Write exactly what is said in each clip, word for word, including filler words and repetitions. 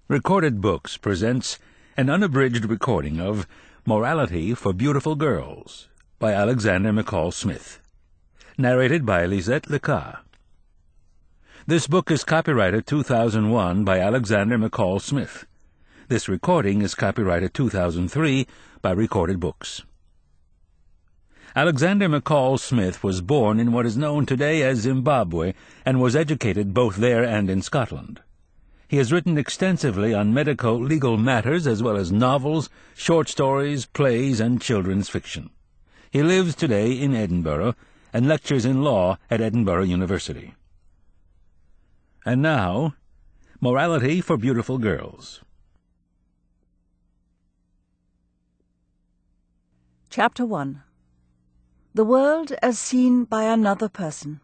Recorded Books presents an unabridged recording of Morality for Beautiful Girls by Alexander McCall Smith, narrated by Lisette Lecat. This book is copyrighted two thousand one by Alexander McCall Smith. This recording is copyrighted two thousand three by Recorded Books. Alexander McCall Smith was born in what is known today as Zimbabwe and was educated both there and in Scotland. He has written extensively on medico-legal matters as well as novels, short stories, plays, and children's fiction. He lives today in Edinburgh and lectures in law at Edinburgh University. And now, Morality for Beautiful Girls. Chapter one. The World as Seen by Another Person.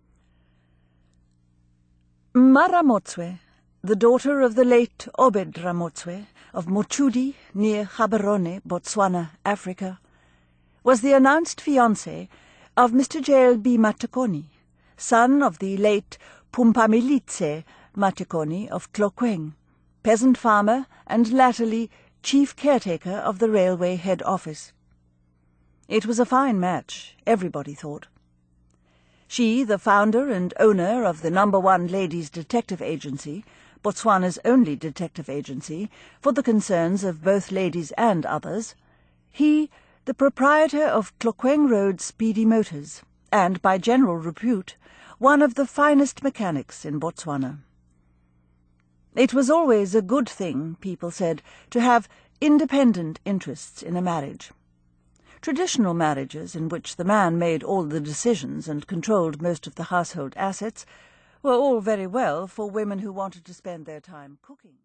Maramotswe, the daughter of the late Obed Ramotswe of Mochudi, near Gaborone, Botswana, Africa, was the announced fiancée of Mister J L B Matekoni, son of the late Pumpamilitse Matekoni of Tlokweng, peasant farmer and latterly chief caretaker of the railway head office. It was a fine match, everybody thought. She, the founder and owner of the number one ladies' detective agency, Botswana's only detective agency, for the concerns of both ladies and others, he, the proprietor of Tlokweng Road Speedy Motors, and, by general repute, one of the finest mechanics in Botswana. It was always a good thing, people said, to have independent interests in a marriage. Traditional marriages, in which the man made all the decisions and controlled most of the household assets, were all very well for women who wanted to spend their time cooking.